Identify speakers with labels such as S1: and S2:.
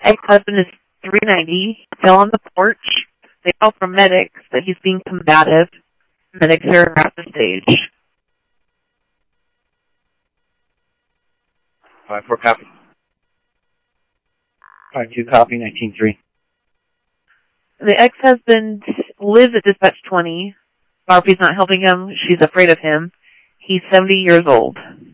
S1: ex-husband is 390, fell on the porch. They call for medics that he's being combative. Medics are at the stage.
S2: 5-4 copy. 5-2 copy, 19-3.
S1: The ex-husband lives at dispatch 20. Marpy's not helping him. She's afraid of him. He's 70 years old.